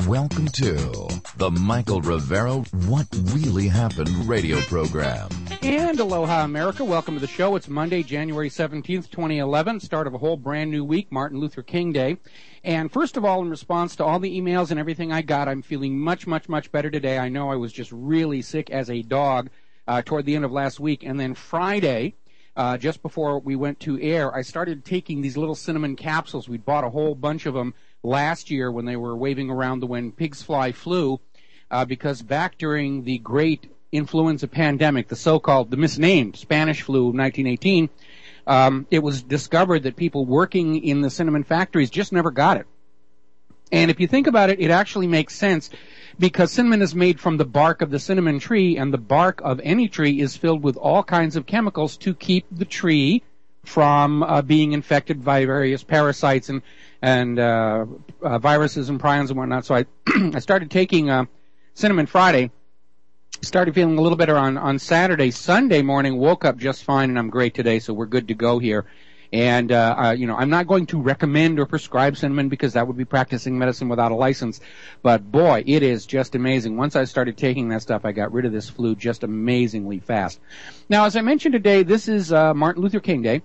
Welcome to the Michael Rivero What Really Happened radio program. And aloha, America. Welcome to the show. It's Monday, January 17th, 2011, start of a whole brand new week, Martin Luther King Day. And first of all, in response to all the emails and everything I got, I'm feeling much, much, much better today. I know I was just really sick as a dog toward the end of last week. And then Friday, just before we went to air, I started taking these little cinnamon capsules. We'd bought a whole bunch of them last year when they were waving around the When Pigs Fly flu, because back during the great influenza pandemic, the misnamed Spanish flu of 1918, it was discovered that people working in the cinnamon factories just never got it. And if you think about it, it actually makes sense, because cinnamon is made from the bark of the cinnamon tree, and the bark of any tree is filled with all kinds of chemicals to keep the tree from being infected by various parasites and viruses and prions and whatnot. So I started taking cinnamon Friday, started feeling a little better on Saturday. Sunday morning, woke up just fine, and I'm great today, so we're good to go here. And, I'm not going to recommend or prescribe cinnamon because that would be practicing medicine without a license. But boy, it is just amazing. Once I started taking that stuff, I got rid of this flu just amazingly fast. Now, as I mentioned today, this is Martin Luther King Day.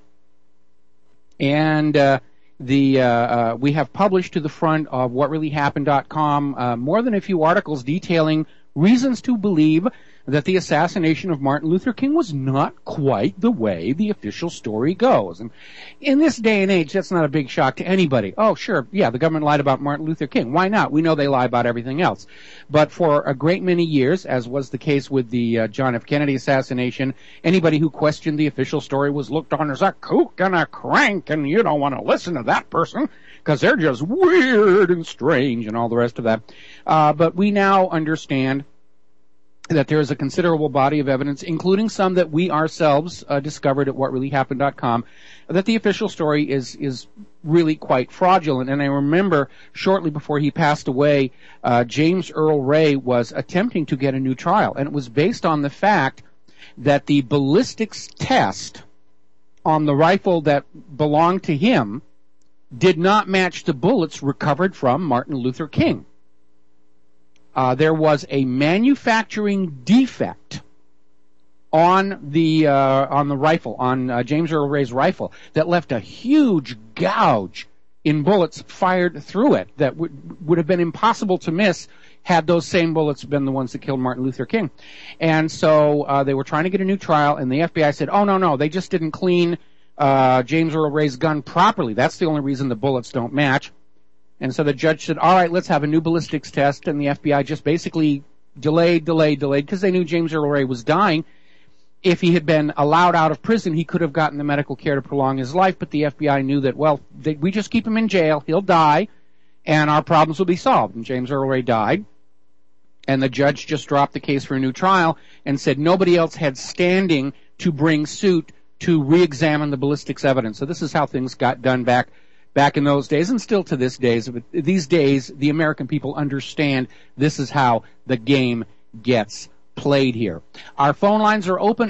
And we have published to the front of whatreallyhappened.com more than a few articles detailing reasons to believe that the assassination of Martin Luther King was not quite the way the official story goes. And in this day and age, that's not a big shock to anybody. Oh, sure, yeah, the government lied about Martin Luther King. Why not? We know they lie about everything else. But for a great many years, as was the case with the John F. Kennedy assassination, anybody who questioned the official story was looked on as a kook and a crank, and you don't want to listen to that person because they're just weird and strange and all the rest of that. But we now understand that there is a considerable body of evidence, including some that we ourselves discovered at whatreallyhappened.com, that the official story is really quite fraudulent. And I remember shortly before he passed away, James Earl Ray was attempting to get a new trial, and it was based on the fact that the ballistics test on the rifle that belonged to him did not match the bullets recovered from Martin Luther King. There was a manufacturing defect on the rifle, on James Earl Ray's rifle, that left a huge gouge in bullets fired through it that would have been impossible to miss had those same bullets been the ones that killed Martin Luther King. And so they were trying to get a new trial, and the FBI said, oh, no, they just didn't clean James Earl Ray's gun properly. That's the only reason the bullets don't match. And so the judge said, all right, let's have a new ballistics test. And the FBI just basically delayed, because they knew James Earl Ray was dying. If he had been allowed out of prison, he could have gotten the medical care to prolong his life. But the FBI knew that, we just keep him in jail, he'll die, and our problems will be solved. And James Earl Ray died. And the judge just dropped the case for a new trial and said nobody else had standing to bring suit to re-examine the ballistics evidence. So this is how things got done back in those days, and still to this days. These days, the American people understand this is how the game gets played here. Our phone lines are open,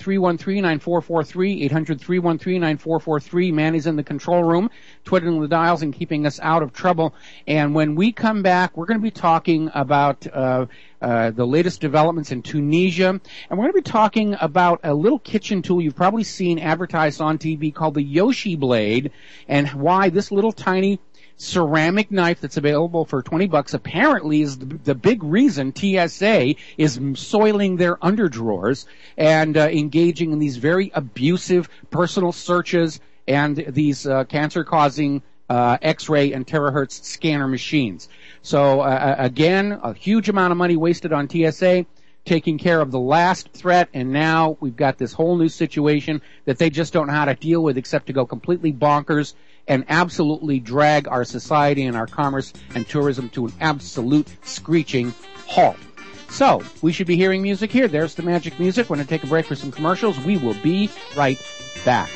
800-313-9443, 800-313-9443. Manny's in the control room, twiddling the dials and keeping us out of trouble. And when we come back, we're going to be talking about the latest developments in Tunisia, and we're going to be talking about a little kitchen tool you've probably seen advertised on TV called the Yoshi Blade, and why this little tiny ceramic knife that's available for $20 apparently is the big reason TSA is soiling their underdrawers and engaging in these very abusive personal searches and these cancer-causing X-ray and terahertz scanner machines. So again, a huge amount of money wasted on TSA taking care of the last threat, and now we've got this whole new situation that they just don't know how to deal with except to go completely bonkers and absolutely drag our society and our commerce and tourism to an absolute screeching halt. So, we should be hearing music here. There's the magic music. We're going to take a break for some commercials. We will be right back.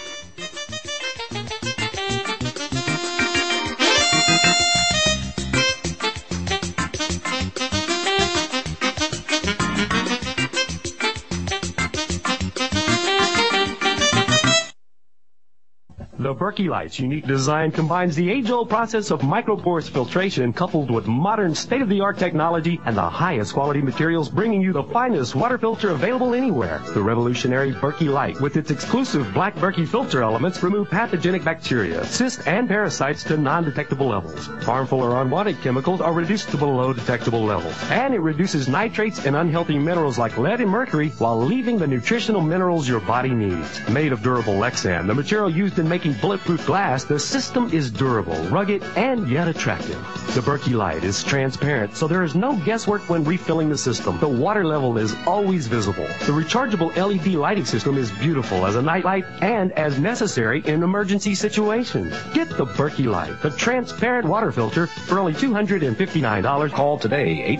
The The Berkey Light's unique design combines the age-old process of microporous filtration coupled with modern state-of-the-art technology and the highest quality materials, bringing you the finest water filter available anywhere. The revolutionary Berkey Light, with its exclusive black Berkey filter elements, remove pathogenic bacteria, cysts, and parasites to non-detectable levels. Harmful or unwanted chemicals are reduced to below detectable levels. And it reduces nitrates and unhealthy minerals like lead and mercury while leaving the nutritional minerals your body needs. Made of durable Lexan, the material used in making bulletproof glass, the system is durable, rugged, and yet attractive. The Berkey Light is transparent, so there is no guesswork when refilling the system. The water level is always visible. The rechargeable LED lighting system is beautiful as a nightlight and as necessary in emergency situations. Get the Berkey Light, the transparent water filter, for only $259. Call today,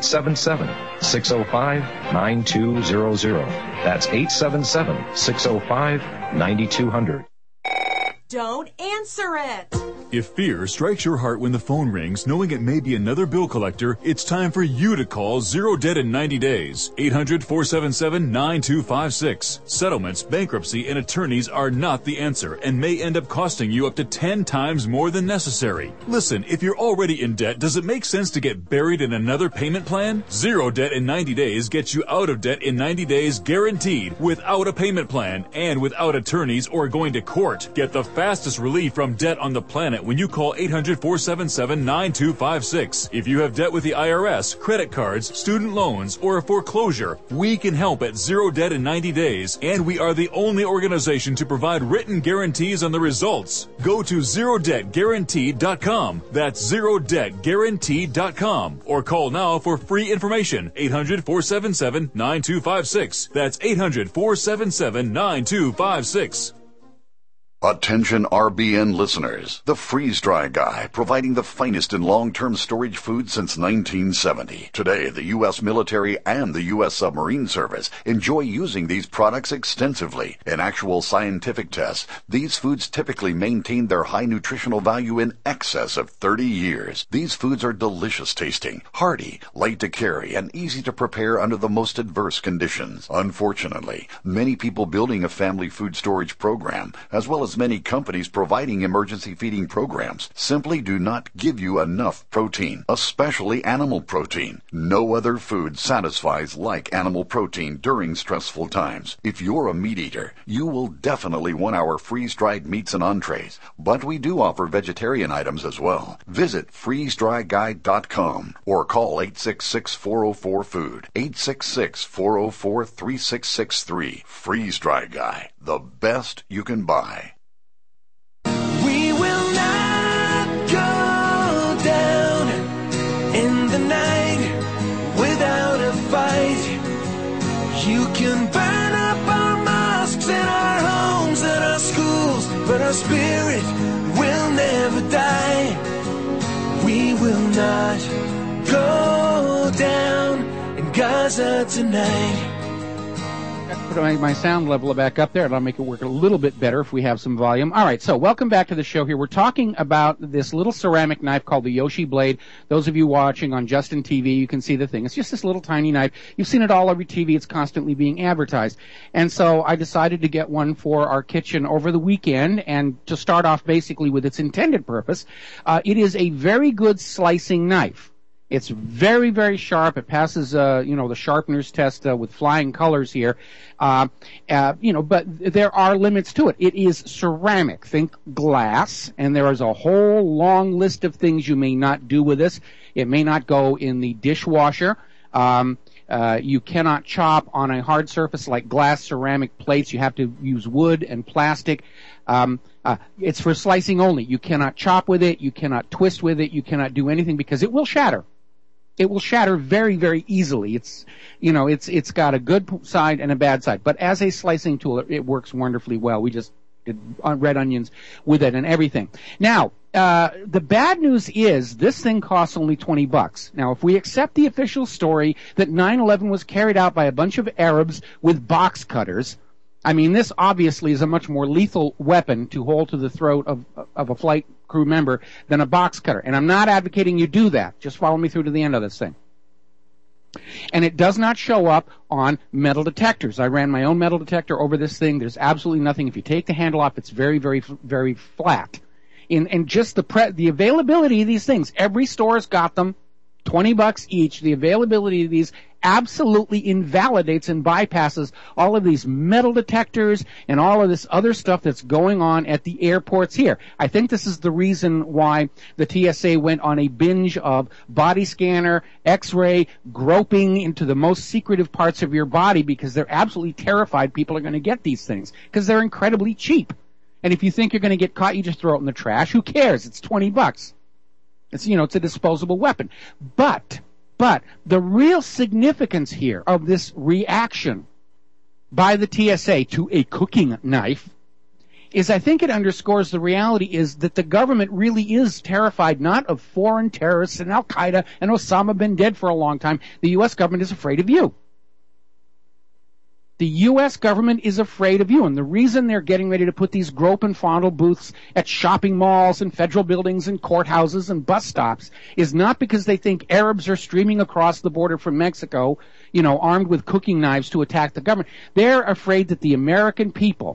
877-605-9200. That's 877-605-9200. Don't answer it. If fear strikes your heart when the phone rings, knowing it may be another bill collector, it's time for you to call Zero Debt in 90 days. 800-477-9256. Settlements, bankruptcy, and attorneys are not the answer and may end up costing you up to 10 times more than necessary. Listen, if you're already in debt, does it make sense to get buried in another payment plan? Zero Debt in 90 days gets you out of debt in 90 days guaranteed, without a payment plan and without attorneys or going to court. Get the fastest relief from debt on the planet when you call 800-477-9256. If you have debt with the IRS, credit cards, student loans, or a foreclosure, we can help at Zero Debt in 90 days, and we are the only organization to provide written guarantees on the results. Go to ZeroDebtGuaranteed.com. That's ZeroDebtGuaranteed.com. Or call now for free information. 800-477-9256. That's 800-477-9256. Attention RBN listeners. The Freeze Dry Guy, providing the finest in long-term storage food since 1970. Today, the U.S. military and the U.S. submarine service enjoy using these products extensively. In actual scientific tests, these foods typically maintain their high nutritional value in excess of 30 years. These foods are delicious tasting, hearty, light to carry, and easy to prepare under the most adverse conditions. Unfortunately, many people building a family food storage program, as well as many companies providing emergency feeding programs, simply do not give you enough protein, especially animal protein. No other food satisfies like animal protein during stressful times. If you're a meat eater, you will definitely want our freeze-dried meats and entrees, but we do offer vegetarian items as well. Visit freezedryguide.com or call 866-404-FOOD, 866-404-3663. Freeze Dry Guy, the best you can buy. We will not go down in the night without a fight. You can burn up our mosques and our homes and our schools, but our spirit will never die. We will not go down in Gaza tonight. Put my sound level back up there, and I'll make it work a little bit better if we have some volume. All right, so welcome back to the show here. We're talking about this little ceramic knife called the Yoshi Blade. Those of you watching on Justin TV, you can see the thing. It's just this little tiny knife. You've seen it all over TV. It's constantly being advertised. And so I decided to get one for our kitchen over the weekend, and to start off basically with its intended purpose. It is a very good slicing knife. It's very, very sharp. It passes, the sharpener's test with flying colors here. But there are limits to it. It is ceramic. Think glass. And there is a whole long list of things you may not do with this. It may not go in the dishwasher. You cannot chop on a hard surface like glass, ceramic plates. You have to use wood and plastic. It's for slicing only. You cannot chop with it. You cannot twist with it. You cannot do anything because it will shatter. It will shatter very, very easily. It's got a good side and a bad side. But as a slicing tool, it works wonderfully well. We just did red onions with it and everything. Now, the bad news is this thing costs only $20. Now, if we accept the official story that 9/11 was carried out by a bunch of Arabs with box cutters, I mean, this obviously is a much more lethal weapon to hold to the throat of a flight crew member than a box cutter. And I'm not advocating you do that. Just follow me through to the end of this thing. And it does not show up on metal detectors. I ran my own metal detector over this thing. There's absolutely nothing. If you take the handle off, it's very, very, very flat. And just the availability of these things, every store's got them, $20 each. The availability of these absolutely invalidates and bypasses all of these metal detectors and all of this other stuff that's going on at the airports here. I think this is the reason why the TSA went on a binge of body scanner, x-ray, groping into the most secretive parts of your body, because they're absolutely terrified people are going to get these things because they're incredibly cheap. And if you think you're going to get caught, you just throw it in the trash. Who cares? It's $20. It's a disposable weapon. But the real significance here of this reaction by the TSA to a cooking knife is, I think it underscores the reality is that the government really is terrified not of foreign terrorists and Al-Qaeda and Osama bin dead for a long time. The U.S. government is afraid of you. The U.S. government is afraid of you, and the reason they're getting ready to put these grope and fondle booths at shopping malls and federal buildings and courthouses and bus stops is not because they think Arabs are streaming across the border from Mexico, armed with cooking knives to attack the government. They're afraid that the American people,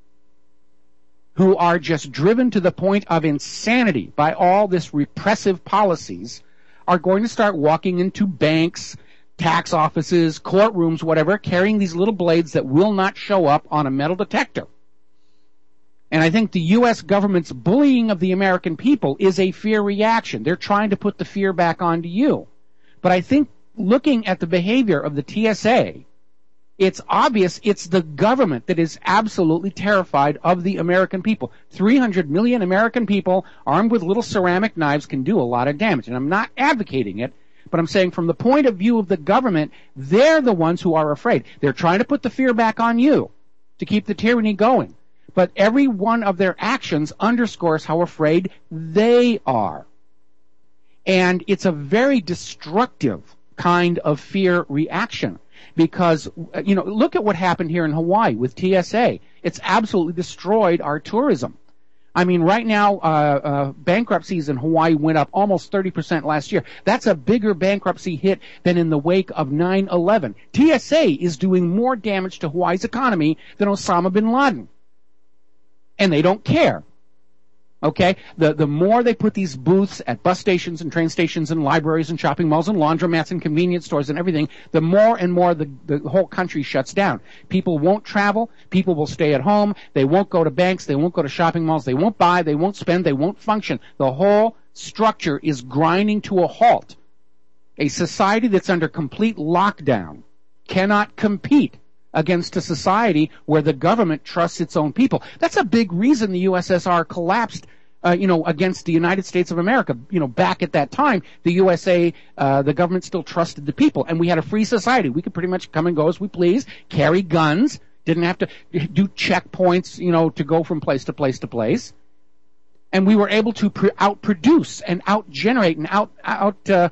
who are just driven to the point of insanity by all this repressive policies, are going to start walking into banks, tax offices, courtrooms, whatever, carrying these little blades that will not show up on a metal detector. And I think the U.S. government's bullying of the American people is a fear reaction. They're trying to put the fear back onto you. But I think looking at the behavior of the TSA, it's obvious it's the government that is absolutely terrified of the American people. 300 million American people armed with little ceramic knives can do a lot of damage. And I'm not advocating it, but I'm saying from the point of view of the government, they're the ones who are afraid. They're trying to put the fear back on you to keep the tyranny going. But every one of their actions underscores how afraid they are. And it's a very destructive kind of fear reaction because, look at what happened here in Hawaii with TSA. It's absolutely destroyed our tourism. I mean, right now, bankruptcies in Hawaii went up almost 30% last year. That's a bigger bankruptcy hit than in the wake of 9/11. TSA is doing more damage to Hawaii's economy than Osama bin Laden. And they don't care. Okay? The more they put these booths at bus stations and train stations and libraries and shopping malls and laundromats and convenience stores and everything, the more and more the whole country shuts down. People won't travel. People will stay at home. They won't go to banks. They won't go to shopping malls. They won't buy. They won't spend. They won't function. The whole structure is grinding to a halt. A society that's under complete lockdown cannot compete against a society where the government trusts its own people. That's a big reason the USSR collapsed, against the United States of America. Back at that time, the USA, the government still trusted the people, and we had a free society. We could pretty much come and go as we please, carry guns, didn't have to do checkpoints, to go from place to place to place. And we were able to outproduce and outgenerate and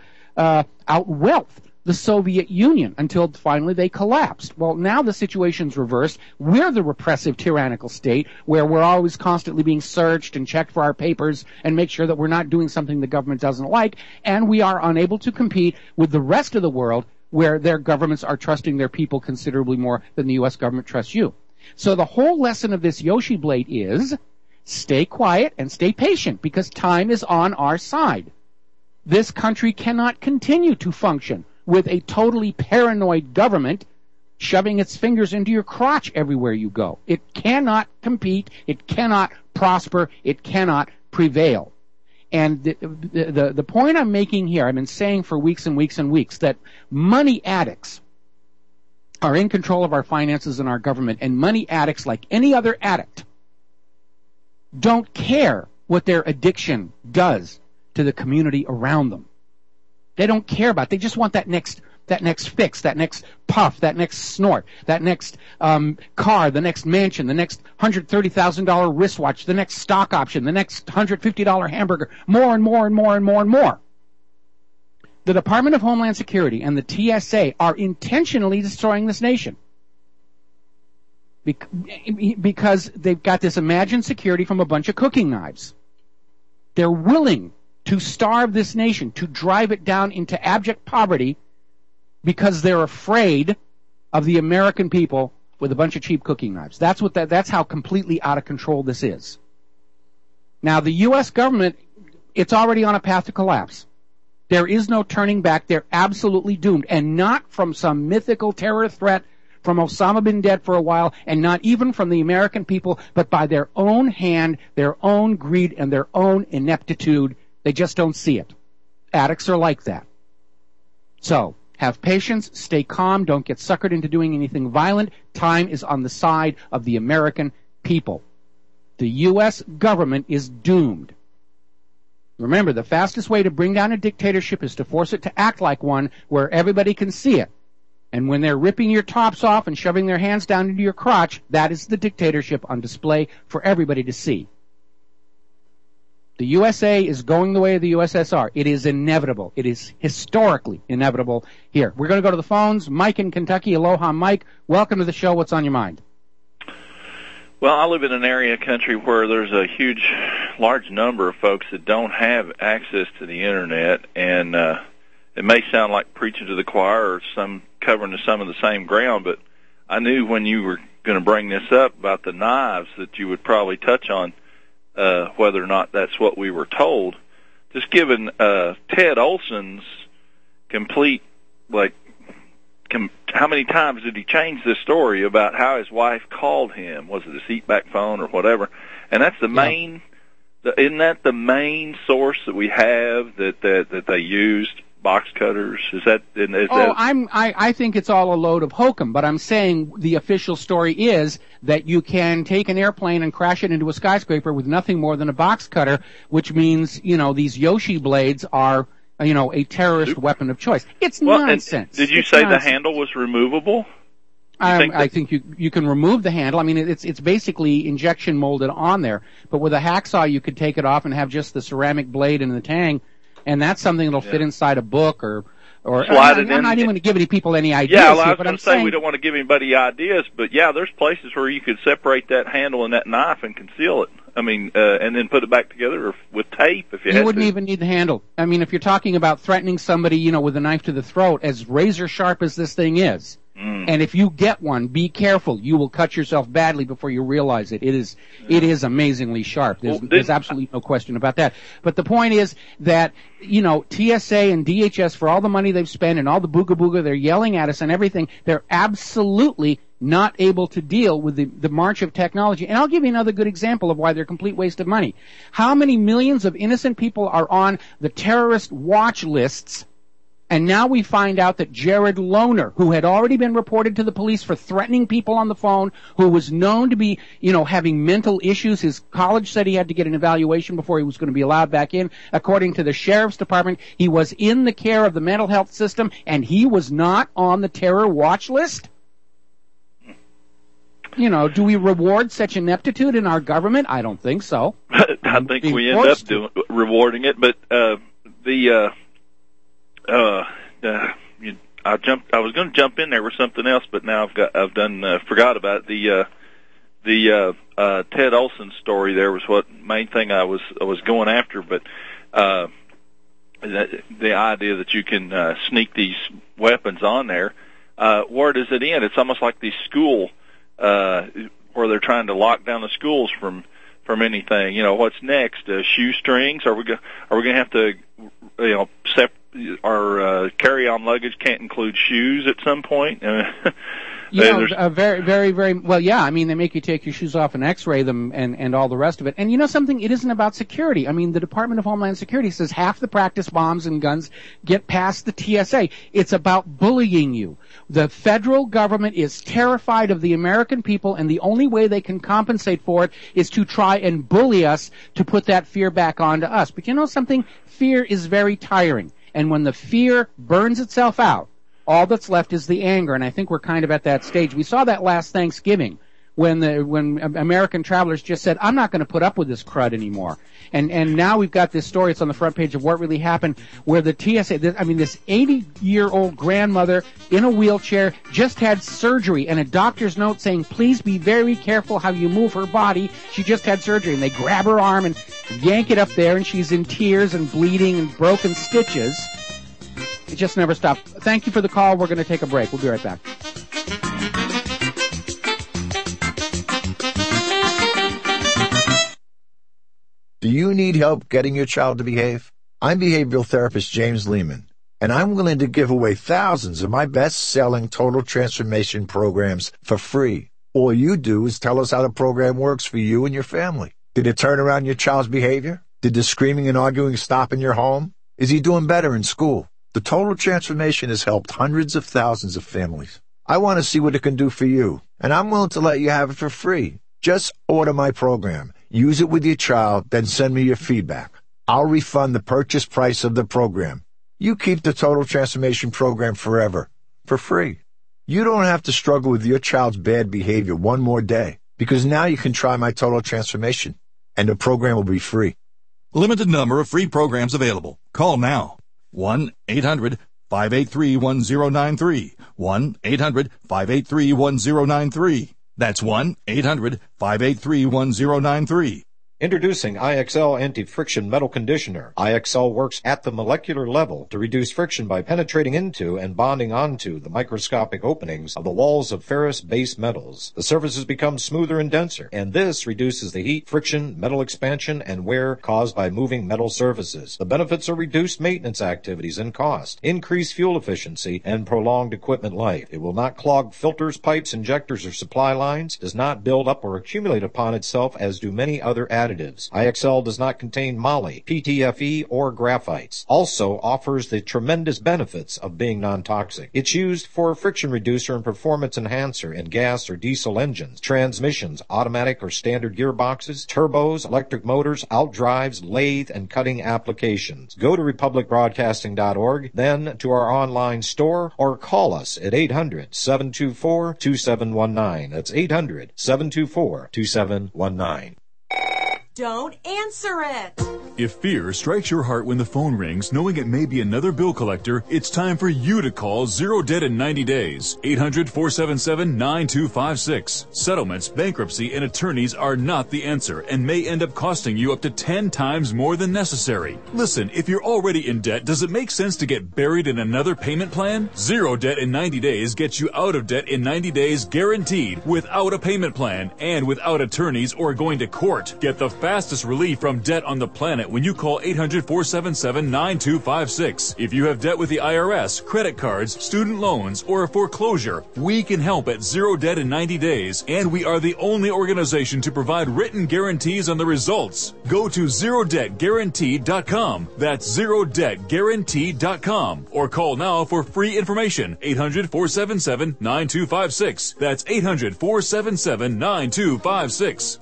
out-wealth the Soviet Union until finally they collapsed. Well, now the situation's reversed. We're the repressive, tyrannical state where we're always constantly being searched and checked for our papers and make sure that we're not doing something the government doesn't like, and we are unable to compete with the rest of the world where their governments are trusting their people considerably more than the U.S. government trusts you. So the whole lesson of this Yoshi Blade is stay quiet and stay patient because time is on our side. This country cannot continue to function with a totally paranoid government shoving its fingers into your crotch everywhere you go. It cannot compete. It cannot prosper. It cannot prevail. And the point I'm making here, I've been saying for weeks and weeks and weeks, that money addicts are in control of our finances and our government, and money addicts, like any other addict, don't care what their addiction does to the community around them. They don't care about it. They just want that next fix, that next puff, that next snort, that next car, the next mansion, the next $130,000 wristwatch, the next stock option, the next $150 hamburger, more and more and more and more and more. The Department of Homeland Security and the TSA are intentionally destroying this nation because they've got this imagined security from a bunch of cooking knives. They're willing to starve this nation, to drive it down into abject poverty because they're afraid of the American people with a bunch of cheap cooking knives. That's how completely out of control this is. Now, the U.S. government, it's already on a path to collapse. There is no turning back. They're absolutely doomed, and not from some mythical terror threat from Osama bin Laden for a while, and not even from the American people, but by their own hand, their own greed, and their own ineptitude. They just don't see it. Addicts are like that. So, have patience, stay calm, don't get suckered into doing anything violent. Time is on the side of the American people. The U.S. government is doomed. Remember, the fastest way to bring down a dictatorship is to force it to act like one where everybody can see it. And when they're ripping your tops off and shoving their hands down into your crotch, that is the dictatorship on display for everybody to see. The USA is going the way of the USSR. It is inevitable. It is historically inevitable here. We're going to go to the phones. Mike in Kentucky. Aloha, Mike. Welcome to the show. What's on your mind? Well, I live in an area of country where there's a large number of folks that don't have access to the Internet, and it may sound like preaching to the choir or covering some of the same ground, but I knew when you were going to bring this up about the knives that you would probably touch on whether or not that's what we were told. Just given Ted Olson's complete, how many times did he change this story about how his wife called him? Was it a seatback phone or whatever? And that's the main, isn't that the main source that we have that they used? Box cutters? I think it's all a load of hokum, but I'm saying the official story is that you can take an airplane and crash it into a skyscraper with nothing more than a box cutter, which means, these Yoshi blades are, a terrorist weapon of choice. It's nonsense. Did you say the handle was removable? I think you can remove the handle. I mean, it's basically injection molded on there, but with a hacksaw you could take it off and have just the ceramic blade and the tang. And that's something that'll fit inside a book or I'm not even going to give any people any ideas. Yeah, well, I was going to say we don't want to give anybody ideas, but yeah, there's places where you could separate that handle and that knife and conceal it. I mean, and then put it back together with tape if you had to. You wouldn't even need the handle. I mean, if you're talking about threatening somebody, with a knife to the throat, as razor sharp as this thing is, and if you get one, be careful. You will cut yourself badly before you realize it. It is amazingly sharp. There's absolutely no question about that. But the point is that, TSA and DHS, for all the money they've spent and all the booga-booga they're yelling at us and everything, they're absolutely not able to deal with the march of technology. And I'll give you another good example of why they're a complete waste of money. How many millions of innocent people are on the terrorist watch lists? And now we find out that Jared Lohner, who had already been reported to the police for threatening people on the phone, who was known to be, having mental issues. His college said he had to get an evaluation before he was going to be allowed back in. According to the sheriff's department, he was in the care of the mental health system, and he was not on the terror watch list. Do we reward such ineptitude in our government? I don't think so. I think we end up rewarding it, but I was going to jump in there with something else, but now forgot about it. The Ted Olson story there was what main thing I was going after, but the idea that you can sneak these weapons on there, where does it end? It's almost like the school where they're trying to lock down the schools from anything. What's next? Shoestrings? Are we going to have to our carry-on luggage can't include shoes at some point? Very, very, very well. Yeah, I mean, they make you take your shoes off and X-ray them, and all the rest of it. And something? It isn't about security. I mean, the Department of Homeland Security says half the practice bombs and guns get past the TSA. It's about bullying you. The federal government is terrified of the American people, and the only way they can compensate for it is to try and bully us to put that fear back onto us. But something? Fear is very tiring. And when the fear burns itself out, all that's left is the anger, and I think we're kind of at that stage. We saw that last Thanksgiving when American travelers just said, I'm not going to put up with this crud anymore. And now we've got this story, it's on the front page of What Really Happened, where the TSA, this 80-year-old grandmother in a wheelchair just had surgery, and a doctor's note saying, please be very careful how you move her body. She just had surgery, and they grab her arm and yank it up there, and she's in tears and bleeding and broken stitches. It just never stopped. Thank you for the call. We're going to take a break. We'll be right back. Do you need help getting your child to behave? I'm behavioral therapist James Lehman, and I'm willing to give away thousands of my best-selling total transformation programs for free. All you do is tell us how the program works for you and your family. Did it turn around your child's behavior? Did the screaming and arguing stop in your home? Is he doing better in school? The total transformation has helped hundreds of thousands of families. I want to see what it can do for you, and I'm willing to let you have it for free. Just order my program, use it with your child, then send me your feedback. I'll refund the purchase price of the program. You keep the Total Transformation Program forever, for free. You don't have to struggle with your child's bad behavior one more day, because now you can try my Total Transformation, and the program will be free. Limited number of free programs available. Call now. 1-800-583-1093. 1-800-583-1093. That's 1-800-583-1093. Introducing IXL Anti-Friction Metal Conditioner. IXL works at the molecular level to reduce friction by penetrating into and bonding onto the microscopic openings of the walls of ferrous-based metals. The surfaces become smoother and denser, and this reduces the heat, friction, metal expansion, and wear caused by moving metal surfaces. The benefits are reduced maintenance activities and cost, increased fuel efficiency, and prolonged equipment life. It will not clog filters, pipes, injectors, or supply lines, does not build up or accumulate upon itself as do many other additives. IXL does not contain moly, PTFE, or graphites. Also offers the tremendous benefits of being non-toxic. It's used for a friction reducer and performance enhancer in gas or diesel engines, transmissions, automatic or standard gearboxes, turbos, electric motors, outdrives, lathe, and cutting applications. Go to republicbroadcasting.org, then to our online store, or call us at 800-724-2719. That's 800-724-2719. Don't answer it. If fear strikes your heart when the phone rings, knowing it may be another bill collector, it's time for you to call Zero Debt in 90 days. 800-477-9256. Settlements, bankruptcy, and attorneys are not the answer and may end up costing you up to 10 times more than necessary. Listen, if you're already in debt, does it make sense to get buried in another payment plan? Zero Debt in 90 days gets you out of debt in 90 days guaranteed, without a payment plan and without attorneys or going to court. Get the fastest relief from debt on the planet when you call 800-477-9256. If you have debt with the IRS, credit cards, student loans, or a foreclosure, we can help at Zero Debt in 90 days, and we are the only organization to provide written guarantees on the results. Go to ZeroDebtGuaranteed.com. That's ZeroDebtGuaranteed.com. Or call now for free information. 800-477-9256. That's 800-477-9256.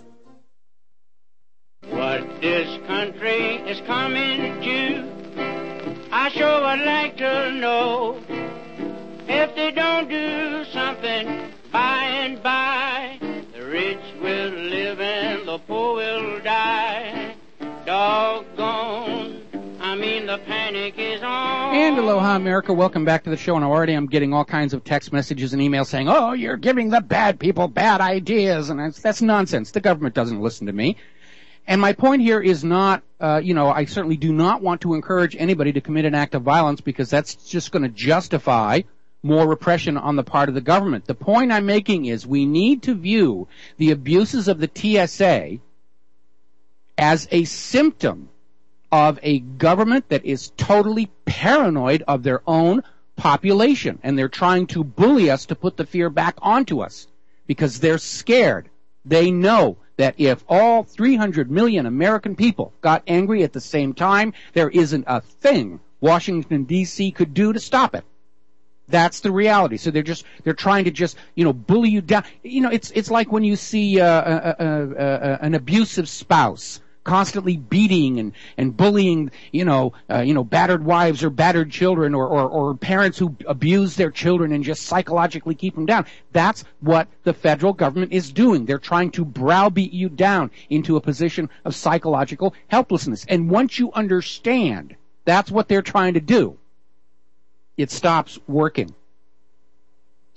What this country is coming to, I sure would like to know. If they don't do something by and by, the rich will live and the poor will die. Doggone, I mean the panic is on. And aloha, America. Welcome back to the show. And already I'm getting all kinds of text messages and emails saying, oh, you're giving the bad people bad ideas. And that's nonsense. The government doesn't listen to me. And my point here is not, I certainly do not want to encourage anybody to commit an act of violence because that's just going to justify more repression on the part of the government. The point I'm making is we need to view the abuses of the TSA as a symptom of a government that is totally paranoid of their own population. And they're trying to bully us to put the fear back onto us because they're scared. They know that if all 300 million American people got angry at the same time, there isn't a thing Washington, D.C. could do to stop it. That's the reality. So they're trying to just, bully you down. It's like when you see an abusive spouse constantly beating and bullying, battered wives or battered children or parents who abuse their children and just psychologically keep them down. That's what the federal government is doing. They're trying to browbeat you down into a position of psychological helplessness. And once you understand that's what they're trying to do, it stops working.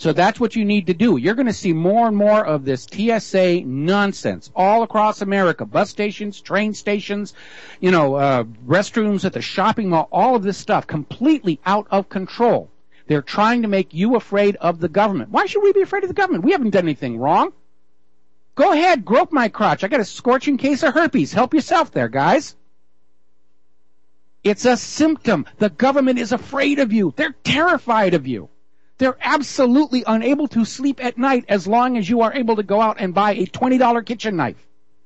So that's what you need to do. You're going to see more and more of this TSA nonsense all across America. Bus stations, train stations, restrooms at the shopping mall, all of this stuff completely out of control. They're trying to make you afraid of the government. Why should we be afraid of the government? We haven't done anything wrong. Go ahead, grope my crotch. I got a scorching case of herpes. Help yourself there, guys. It's a symptom. The government is afraid of you. They're terrified of you. They're absolutely unable to sleep at night as long as you are able to go out and buy a $20 kitchen knife.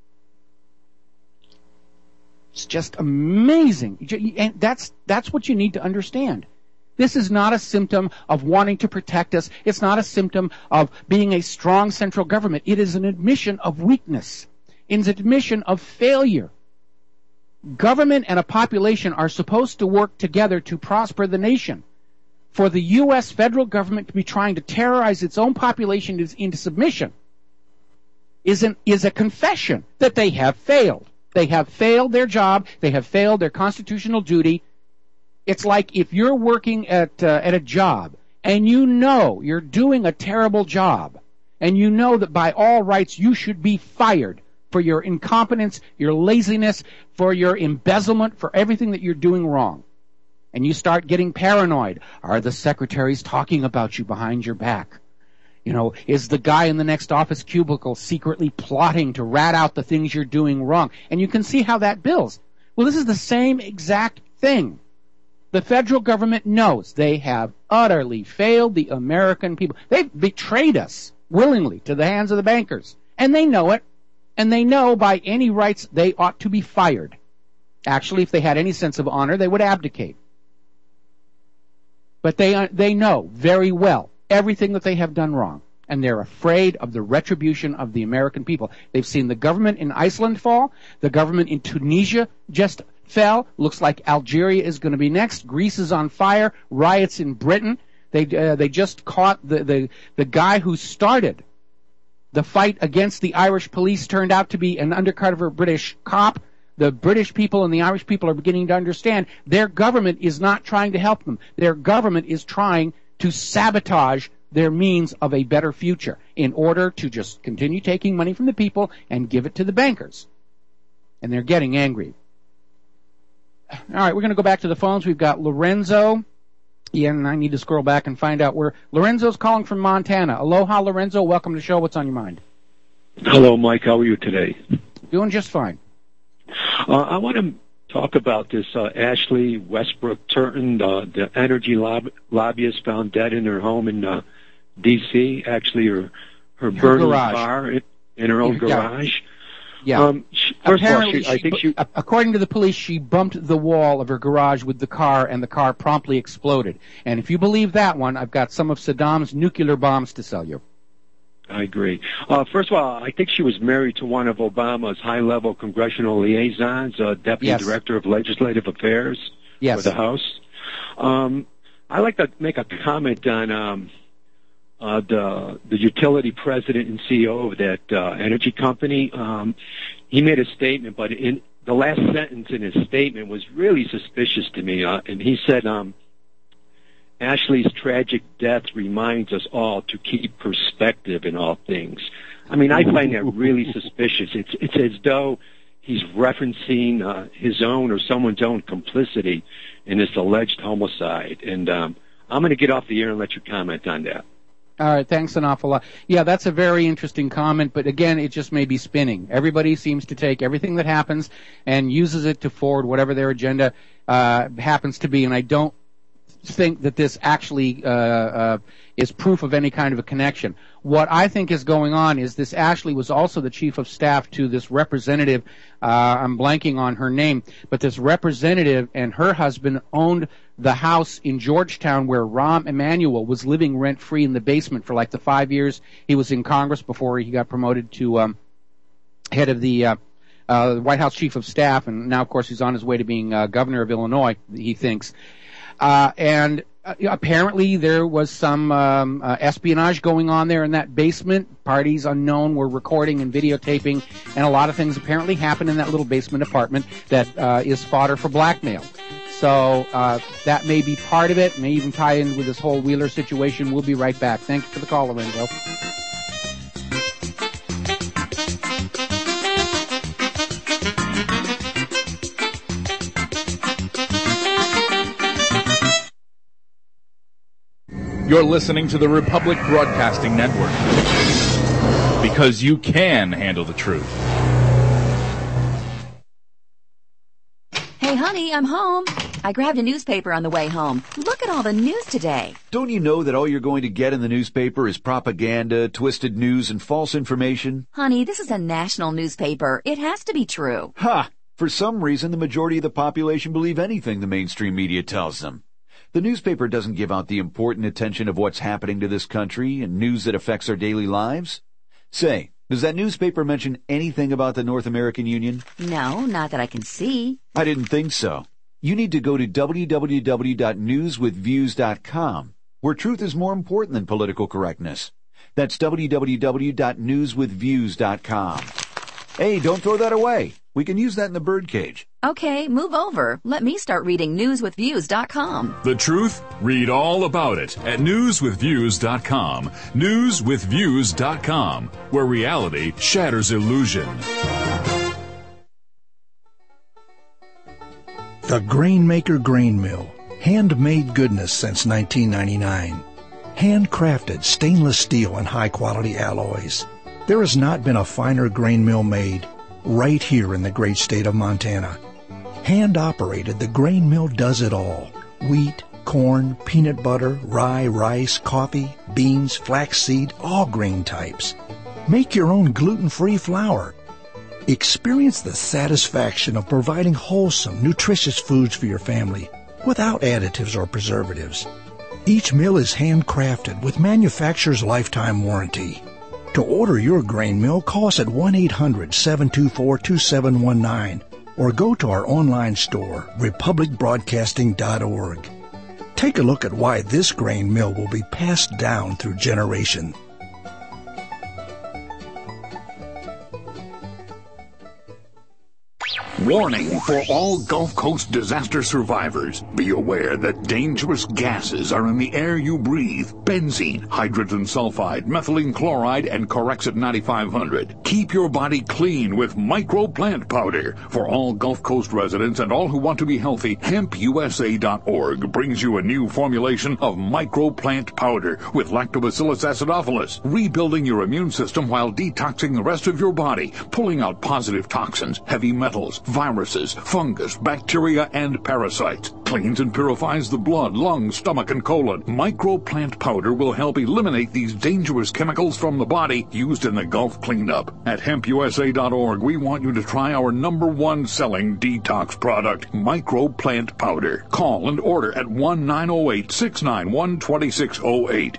It's just amazing. And that's what you need to understand. This is not a symptom of wanting to protect us. It's not a symptom of being a strong central government. It is an admission of weakness. It's an admission of failure. Government and a population are supposed to work together to prosper the nation. For the U.S. federal government to be trying to terrorize its own population into submission is a confession that they have failed. They have failed their job. They have failed their constitutional duty. It's like if you're working at a job and you know you're doing a terrible job and you know that by all rights you should be fired for your incompetence, your laziness, for your embezzlement, for everything that you're doing wrong. And you start getting paranoid. Are the secretaries talking about you behind your back? Is the guy in the next office cubicle secretly plotting to rat out the things you're doing wrong? And you can see how that builds. Well, this is the same exact thing. The federal government knows they have utterly failed the American people. They've betrayed us willingly to the hands of the bankers. And they know it. And they know by any rights they ought to be fired. Actually, if they had any sense of honor, they would abdicate. But they know very well everything that they have done wrong. And they're afraid of the retribution of the American people. They've seen the government in Iceland fall. The government in Tunisia just fell. Looks like Algeria is going to be next. Greece is on fire. Riots in Britain. They just caught the guy who started the fight against the Irish police, turned out to be an undercover British cop. The British people and the Irish people are beginning to understand their government is not trying to help them. Their government is trying to sabotage their means of a better future in order to just continue taking money from the people and give it to the bankers. And they're getting angry. All right, we're going to go back to the phones. We've got Lorenzo. Yeah, and I need to scroll back and find out where Lorenzo's calling from Montana. Aloha, Lorenzo. Welcome to the show. What's on your mind? Hello, Mike. How are you today? Doing just fine. I want to talk about this Ashley Westbrook Turton, the energy lobbyist found dead in her home in D.C. Actually, her burning car in her own garage. Yeah. Apparently, according to the police, she bumped the wall of her garage with the car, and the car promptly exploded. And if you believe that one, I've got some of Saddam's nuclear bombs to sell you. I agree. First of all, I think she was married to one of Obama's high-level congressional liaisons, Deputy Director of Legislative Affairs for the House. I'd like to make a comment on the utility president and CEO of that energy company. He made a statement, but in the last sentence in his statement was really suspicious to me. And he said, Ashley's tragic death reminds us all to keep perspective in all things. I mean, I find that really suspicious. It's as though he's referencing his own or someone's own complicity in this alleged homicide. And I'm going to get off the air and let you comment on that. All right, thanks an awful lot. Yeah, that's a very interesting comment, but again, it just may be spinning. Everybody seems to take everything that happens and uses it to forward whatever their agenda happens to be, and I don't think that this actually is proof of any kind of a connection. What I think is going on is this Ashley was also the chief of staff to this representative, I'm blanking on her name, but this representative and her husband owned the house in Georgetown where Rahm Emanuel was living rent-free in the basement for like the 5 years he was in Congress before he got promoted to head of the White House chief of staff, and now, of course, he's on his way to being governor of Illinois, he thinks. And apparently there was some espionage going on there in that basement. Parties unknown were recording and videotaping, and a lot of things apparently happened in that little basement apartment that is fodder for blackmail. So that may be part of it, may even tie in with this whole Wheeler situation. We'll be right back. Thank you for the call, Lorenzo. You're listening to the Republic Broadcasting Network, because you can handle the truth. Hey, honey, I'm home. I grabbed a newspaper on the way home. Look at all the news today. Don't you know that all you're going to get in the newspaper is propaganda, twisted news, and false information? Honey, this is a national newspaper. It has to be true. Ha! For some reason, the majority of the population believe anything the mainstream media tells them. The newspaper doesn't give out the important attention of what's happening to this country and news that affects our daily lives. Say, does that newspaper mention anything about the North American Union? No, not that I can see. I didn't think so. You need to go to www.newswithviews.com, where truth is more important than political correctness. That's www.newswithviews.com. Hey, don't throw that away. We can use that in the birdcage. Okay, move over. Let me start reading newswithviews.com. The truth? Read all about it at newswithviews.com. Newswithviews.com, where reality shatters illusion. The Grainmaker Grain Mill. Handmade goodness since 1999. Handcrafted stainless steel and high-quality alloys. There has not been a finer grain mill made right here in the great state of Montana. Hand-operated, the grain mill does it all. Wheat, corn, peanut butter, rye, rice, coffee, beans, flaxseed, all grain types. Make your own gluten-free flour. Experience the satisfaction of providing wholesome, nutritious foods for your family without additives or preservatives. Each mill is handcrafted with manufacturer's lifetime warranty. To order your grain mill, call us at 1-800-724-2719 or go to our online store, republicbroadcasting.org. Take a look at why this grain mill will be passed down through generations. Warning for all Gulf Coast disaster survivors. Be aware that dangerous gases are in the air you breathe. Benzene, hydrogen sulfide, methylene chloride, and Corexit 9500. Keep your body clean with Micro Plant Powder. For all Gulf Coast residents and all who want to be healthy, HempUSA.org brings you a new formulation of Micro Plant Powder with Lactobacillus acidophilus, rebuilding your immune system while detoxing the rest of your body, pulling out positive toxins, heavy metals, viruses, fungus, bacteria, and parasites. Cleans and purifies the blood, lungs, stomach, and colon. Micro Plant Powder will help eliminate these dangerous chemicals from the body used in the Gulf cleanup. At HempUSA.org, we want you to try our #1 selling detox product, Micro Plant Powder. Call and order at 1-908-691-2608,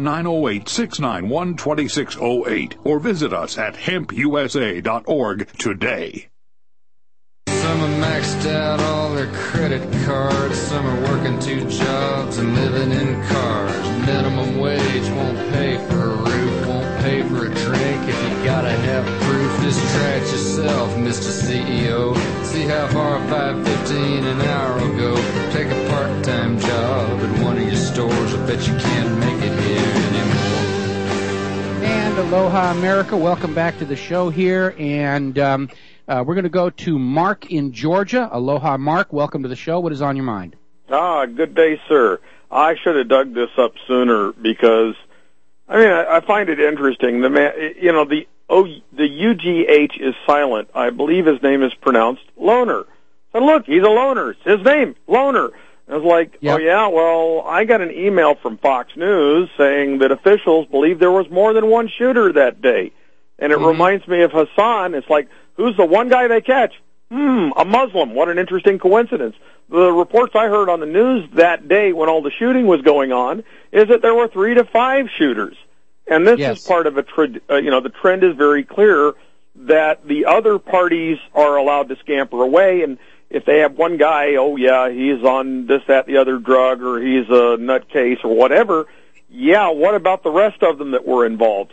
1-908-691-2608, or visit us at HempUSA.org today. Some are maxed out all their credit cards. Some are working 2 jobs and living in cars. Minimum wage won't pay for a roof, won't pay for a drink. If you gotta have proof, just try it yourself, Mr. CEO. See how far $5.15 an hour will go. Take a part-time job at one of your stores. I bet you can't make it here anymore. And aloha, America. Welcome back to the show here. And we're going to go to Mark in Georgia. Aloha, Mark. Welcome to the show. What is on your mind? Good day, sir. I should have dug this up sooner because, I find it interesting. The man, the UGH is silent. I believe his name is pronounced Loner. And look, he's a loner. It's his name, Loner. I was like, yep. Oh, yeah, well, I got an email from Fox News saying that officials believe there was more than one shooter that day. And it reminds me of Hassan. It's like, who's the one guy they catch? A Muslim. What an interesting coincidence. The reports I heard on the news that day when all the shooting was going on is that there were 3 to 5 shooters. And this is part of a the trend is very clear that the other parties are allowed to scamper away, and if they have one guy, he's on this, that, the other drug, or he's a nutcase or whatever, what about the rest of them that were involved?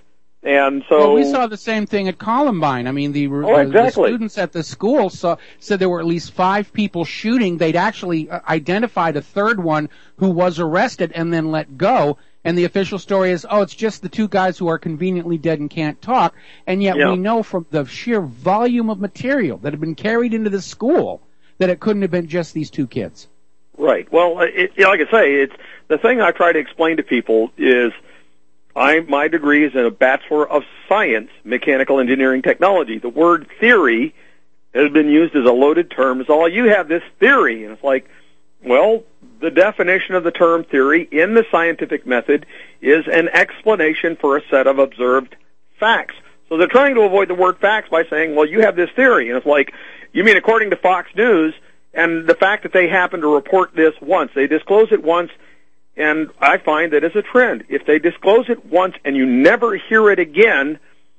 And so, well, we saw the same thing at Columbine. I mean, the students at the school said there were at least 5 people shooting. They'd actually identified a third one who was arrested and then let go. And the official story is, it's just the 2 guys who are conveniently dead and can't talk. And yet we know from the sheer volume of material that had been carried into the school that it couldn't have been just these 2 kids. Right. Well, like I say, it's the thing I try to explain to people is my degree is in a Bachelor of Science, Mechanical Engineering Technology. The word theory has been used as a loaded term. It's all, you have this theory. And it's like, well, the definition of the term theory in the scientific method is an explanation for a set of observed facts. So they're trying to avoid the word facts by saying, well, you have this theory. And it's like, you mean according to Fox News, and the fact that they happen to report this once, they disclose it once, and I find that as a trend. If they disclose it once and you never hear it again,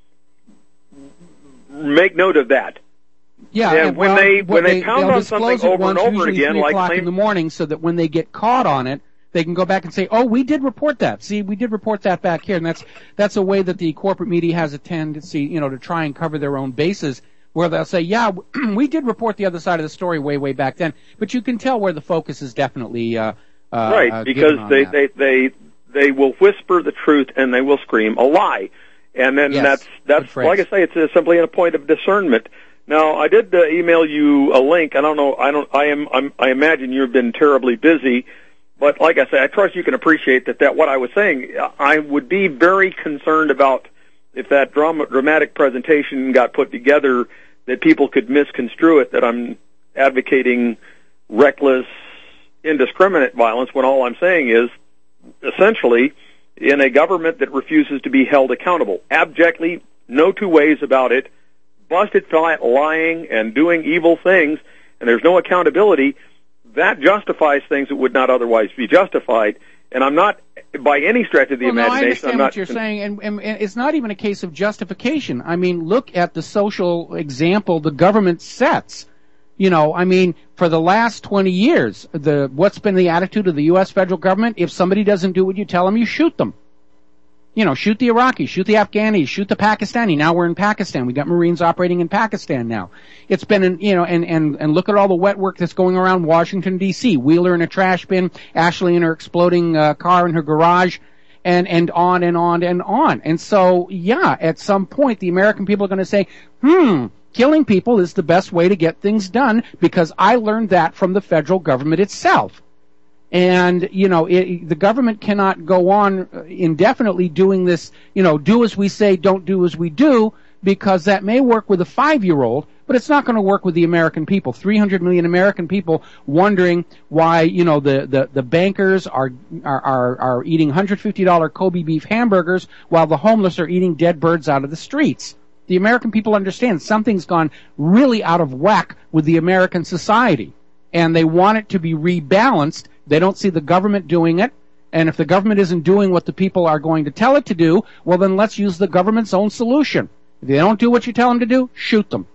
make note of that. Yeah, and when they pound on something over and over again, like 3:00 in the morning, so that when they get caught on it, they can go back and say, "Oh, we did report that. See, we did report that back here." And that's a way that the corporate media has a tendency, to try and cover their own bases, where they'll say, "Yeah, we did report the other side of the story way back then." But you can tell where the focus is definitely right, because they will whisper the truth and they will scream a lie, and then that's like I say, it's simply a point of discernment. Now, I did email you a link. I don't know. I imagine you've been terribly busy, but like I say, I trust you can appreciate that what I was saying. I would be very concerned about if that dramatic presentation got put together, that people could misconstrue it, that I'm advocating reckless, indiscriminate violence, when all I'm saying is, essentially, in a government that refuses to be held accountable, abjectly, no 2 ways about it, busted flat lying and doing evil things, and there's no accountability, that justifies things that would not otherwise be justified. And I'm not, by any stretch of the imagination, I understand what you're saying, and it's not even a case of justification. I mean, look at the social example the government sets. For the last 20 years, what's been the attitude of the U.S. federal government? If somebody doesn't do what you tell them, you shoot them. Shoot the Iraqis, shoot the Afghanis, shoot the Pakistani. Now we're in Pakistan. We got Marines operating in Pakistan now. It's been, and look at all the wet work that's going around Washington, D.C. Wheeler in a trash bin, Ashley in her exploding car in her garage, and on and on and on. And so, at some point, the American people are going to say, killing people is the best way to get things done, because I learned that from the federal government itself. And, the government cannot go on indefinitely doing this, do as we say, don't do as we do, because that may work with a 5-year-old, but it's not going to work with the American people. 300 million American people wondering why, the bankers are eating $150 Kobe beef hamburgers while the homeless are eating dead birds out of the streets. The American people understand something's gone really out of whack with the American society, and they want it to be rebalanced. They don't see the government doing it, and if the government isn't doing what the people are going to tell it to do, well, then let's use the government's own solution. If they don't do what you tell them to do, shoot them.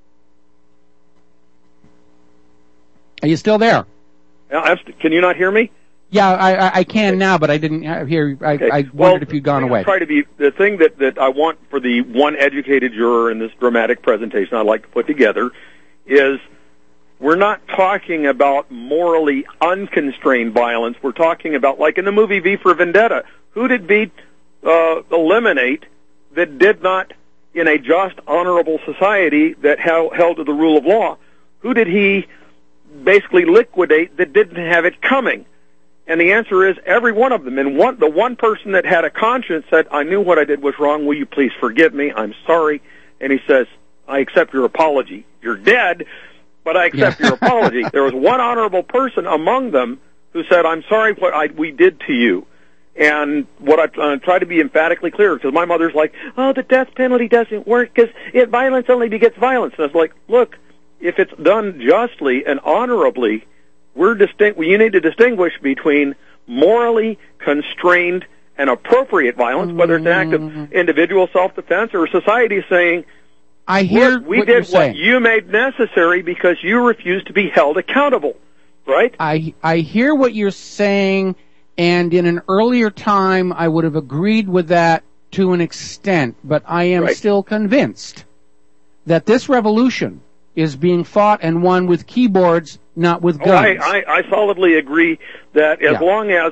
Are you still there? Can you not hear me? Yeah, I can now, but I didn't hear. I wondered if you'd gone away. The thing that I want for the one educated juror in this dramatic presentation I'd like to put together is, we're not talking about morally unconstrained violence. We're talking about, like in the movie V for Vendetta, who did V eliminate that did not, in a just, honorable society that held to the rule of law, who did he basically liquidate that didn't have it coming? And the answer is every one of them. And the one person that had a conscience said, I knew what I did was wrong. Will you please forgive me? I'm sorry. And he says, I accept your apology. You're dead, but I accept your apology. There was one honorable person among them who said, I'm sorry what we did to you. And what I try to be emphatically clear, because my mother's like, oh, the death penalty doesn't work because violence only begets violence. And I was like, look, if it's done justly and honorably, you need to distinguish between morally constrained and appropriate violence, whether it's an act of individual self-defense or society saying, we did what you made necessary because you refused to be held accountable, right? I hear what you're saying, and in an earlier time I would have agreed with that to an extent, but I am still convinced that this revolution is being fought and won with keyboards, not with guns. I solidly agree that as long as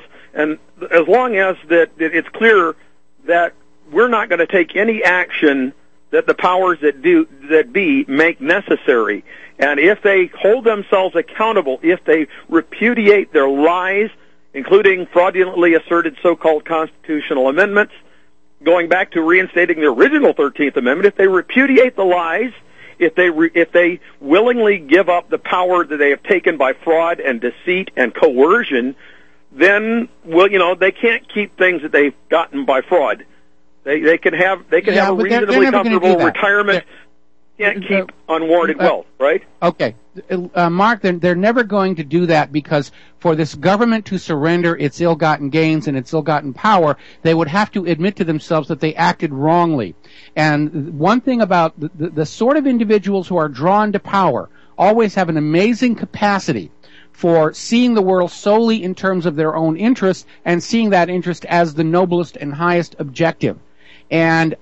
that it's clear that we're not going to take any action that the powers that be make necessary, and if they hold themselves accountable, if they repudiate their lies, including fraudulently asserted so-called constitutional amendments, going back to reinstating the original 13th Amendment, if they repudiate the lies, if they willingly give up the power that they have taken by fraud and deceit and coercion, then they can't keep things that they've gotten by fraud. They can have a reasonably comfortable retirement. Can't keep unwarranted wealth, right? Okay. Mark, they're never going to do that, because for this government to surrender its ill-gotten gains and its ill-gotten power, they would have to admit to themselves that they acted wrongly. And one thing about the sort of individuals who are drawn to power always have an amazing capacity for seeing the world solely in terms of their own interest and seeing that interest as the noblest and highest objective. And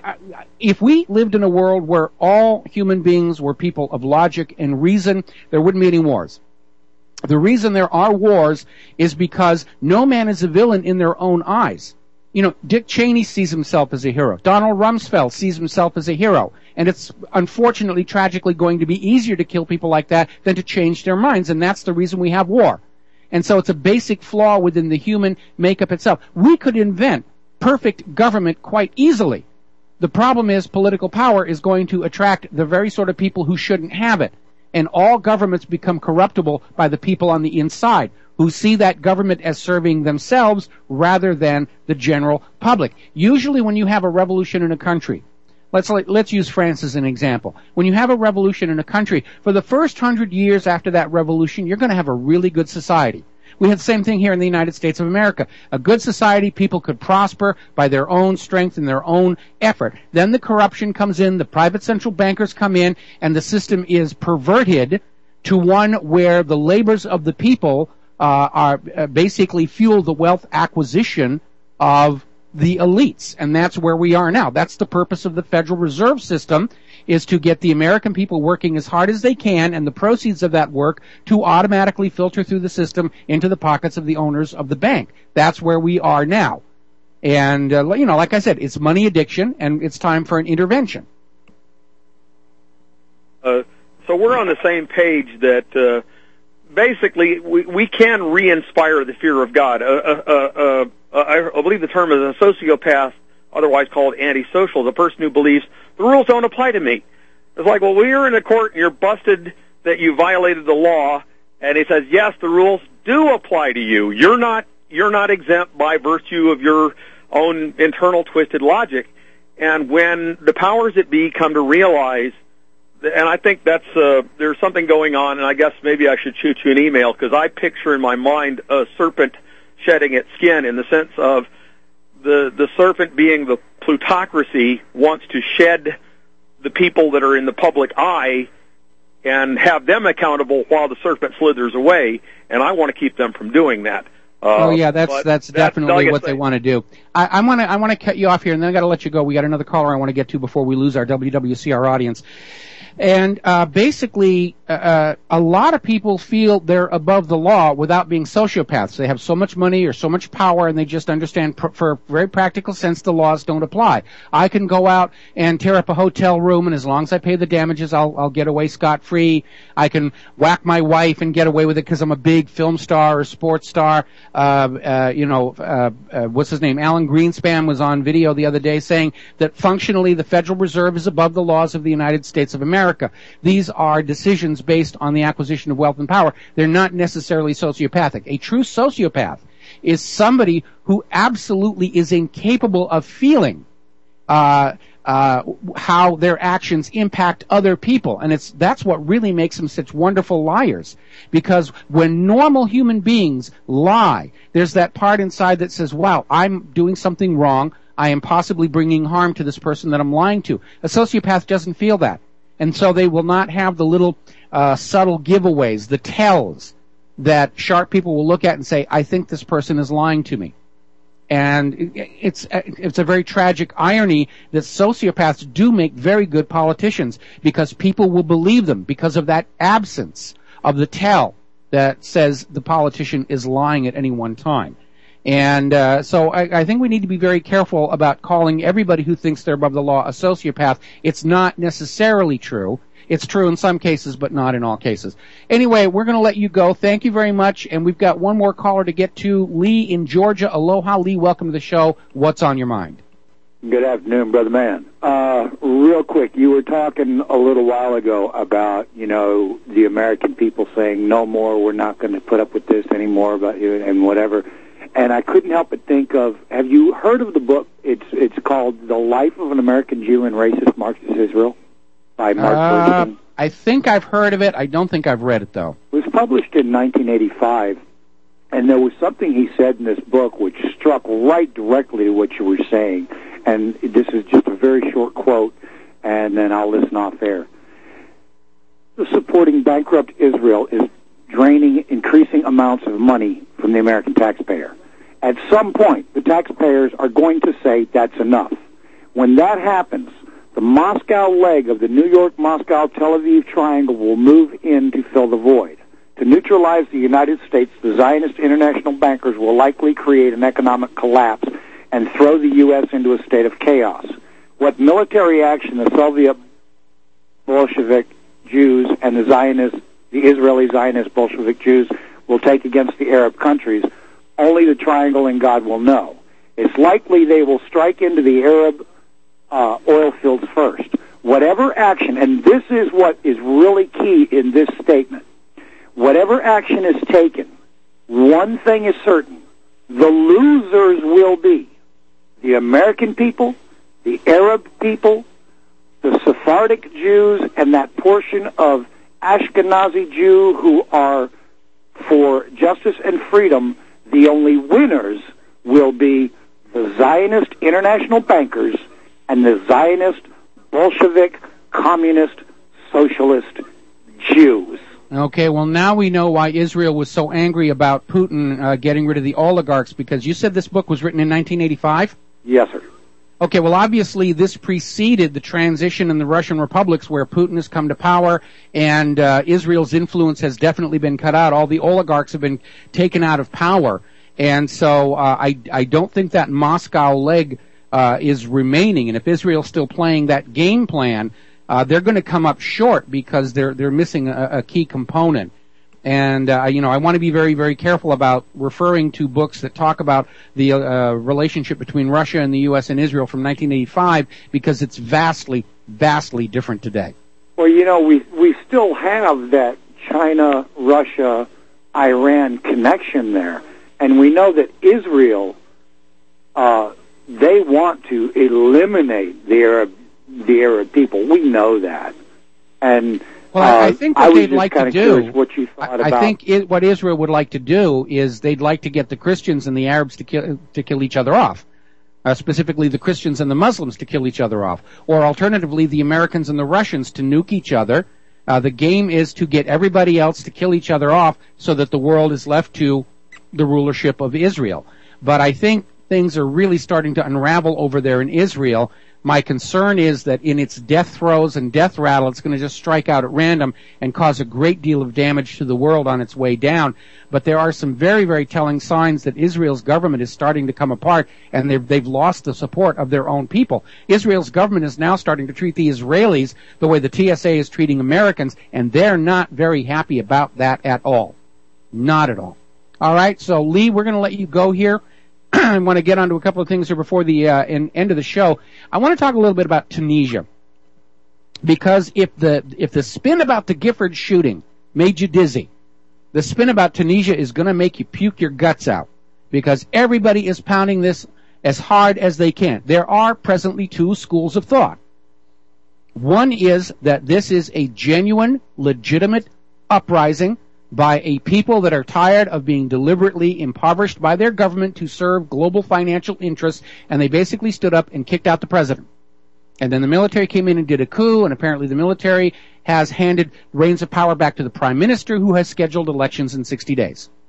if we lived in a world where all human beings were people of logic and reason, there wouldn't be any wars. The reason there are wars is because no man is a villain in their own eyes. Dick Cheney sees himself as a hero. Donald Rumsfeld sees himself as a hero. And it's unfortunately, tragically going to be easier to kill people like that than to change their minds. And that's the reason we have war. And so it's a basic flaw within the human makeup itself. We could invent perfect government quite easily. The problem is political power is going to attract the very sort of people who shouldn't have it. And all governments become corruptible by the people on the inside, who see that government as serving themselves rather than the general public. Usually when you have a revolution in a country, let's use France as an example. When you have a revolution in a country, for the first 100 years after that revolution, you're going to have a really good society. We had the same thing here in the United States of America. A good society, people could prosper by their own strength and their own effort. Then the corruption comes in, the private central bankers come in, and the system is perverted to one where the labors of the people are basically fuel the wealth acquisition of the elites. And that's where we are now. That's the purpose of the Federal Reserve System, is to get the American people working as hard as they can, and the proceeds of that work to automatically filter through the system into the pockets of the owners of the bank. That's where we are now. And, like I said, it's money addiction, and it's time for an intervention. So we're on the same page that basically we can re-inspire the fear of God. I believe the term is a sociopath, otherwise called antisocial, the person who believes the rules don't apply to me. It's like, well, when you're in a court and you're busted that you violated the law, and he says, yes, the rules do apply to you. You're not exempt by virtue of your own internal twisted logic. And when the powers that be come to realize, and I think that's there's something going on, and I guess maybe I should shoot you an email, because I picture in my mind a serpent shedding its skin, in the sense of the serpent being the plutocracy wants to shed the people that are in the public eye and have them accountable while the serpent slithers away, and I want to keep them from doing that. That's definitely what they want to do. I want to cut you off here, and then I got to let you go. We got another caller I want to get to before we lose our WWCR audience. And basically, a lot of people feel they're above the law without being sociopaths. They have so much money or so much power, and they just understand, for a very practical sense, the laws don't apply. I can go out and tear up a hotel room, and as long as I pay the damages, I'll get away scot-free. I can whack my wife and get away with it because I'm a big film star or sports star. What's his name? Alan Greenspan was on video the other day saying that functionally the Federal Reserve is above the laws of the United States of America. These are decisions based on the acquisition of wealth and power. They're not necessarily sociopathic. A true sociopath is somebody who absolutely is incapable of feeling how their actions impact other people. And that's what really makes them such wonderful liars. Because when normal human beings lie, there's that part inside that says, wow, I'm doing something wrong. I am possibly bringing harm to this person that I'm lying to. A sociopath doesn't feel that. And so they will not have the little subtle giveaways, the tells, that sharp people will look at and say, I think this person is lying to me. And it's a very tragic irony that sociopaths do make very good politicians because people will believe them because of that absence of the tell that says the politician is lying at any one time. And so I think we need to be very careful about calling everybody who thinks they're above the law a sociopath. It's not necessarily true. It's true in some cases, but not in all cases. Anyway, we're going to let you go. Thank you very much. And we've got one more caller to get to. Lee in Georgia. Aloha, Lee. Welcome to the show. What's on your mind? Good afternoon, Brother Man. Real quick, you were talking a little while ago about, the American people saying, no more, we're not going to put up with this anymore, and whatever. And I couldn't help but think of, have you heard of the book? It's called The Life of an American Jew in Racist Marxist Israel by Mark Ferguson. I think I've heard of it. I don't think I've read it, though. It was published in 1985, and there was something he said in this book which struck right directly to what you were saying. And this is just a very short quote, and then I'll listen off air. Supporting bankrupt Israel is draining increasing amounts of money from the American taxpayer. At some point, the taxpayers are going to say that's enough. When that happens, the Moscow leg of the New York-Moscow-Tel Aviv triangle will move in to fill the void. To neutralize the United States, the Zionist international bankers will likely create an economic collapse and throw the U.S. into a state of chaos. What military action the Soviet Bolshevik Jews and the Israeli Zionist Bolshevik Jews will take against the Arab countries, only the triangle and God will know. It's likely they will strike into the Arab oil fields first. Whatever action, and this is what is really key in this statement, whatever action is taken, one thing is certain, the losers will be the American people, the Arab people, the Sephardic Jews, and that portion of Ashkenazi Jew who are for justice and freedom. The only winners will be the Zionist international bankers and the Zionist Bolshevik communist socialist Jews. Okay, well, now we know why Israel was so angry about Putin getting rid of the oligarchs, because you said this book was written in 1985? Yes, sir. Okay, well, obviously this preceded the transition in the Russian republics where Putin has come to power, and Israel's influence has definitely been cut out. All the oligarchs have been taken out of power. And so I don't think that Moscow leg is remaining. And if Israel's still playing that game plan, they're going to come up short because they're missing a key component. And I want to be very, very careful about referring to books that talk about the relationship between Russia and the U.S. and Israel from 1985 because it's vastly, vastly different today. Well, we still have that China, Russia, Iran connection there, and we know that Israel they want to eliminate the Arab people. We know that, and. Well, I think what they'd like to do, what you thought I think what Israel would like to do is they'd like to get the Christians and the Arabs to kill each other off, specifically the Christians and the Muslims to kill each other off, or alternatively the Americans and the Russians to nuke each other. The game is to get everybody else to kill each other off so that the world is left to the rulership of Israel. But I think things are really starting to unravel over there in Israel. My concern is that in its death throes and death rattle, it's going to just strike out at random and cause a great deal of damage to the world on its way down. But there are some very, very telling signs that Israel's government is starting to come apart, and they've lost the support of their own people. Israel's government is now starting to treat the Israelis the way the TSA is treating Americans, and they're not very happy about that at all. Not at all. All right, so Lee, we're going to let you go here. I want to get onto a couple of things here before the end of the show. I want to talk a little bit about Tunisia, because if the spin about the Gifford shooting made you dizzy, the spin about Tunisia is going to make you puke your guts out, because everybody is pounding this as hard as they can. There are presently two schools of thought. One is that this is a genuine, legitimate uprising by a people that are tired of being deliberately impoverished by their government to serve global financial interests, and they basically stood up and kicked out the president. And then the military came in and did a coup, and apparently the military has handed reins of power back to the prime minister, who has scheduled elections in 60 days.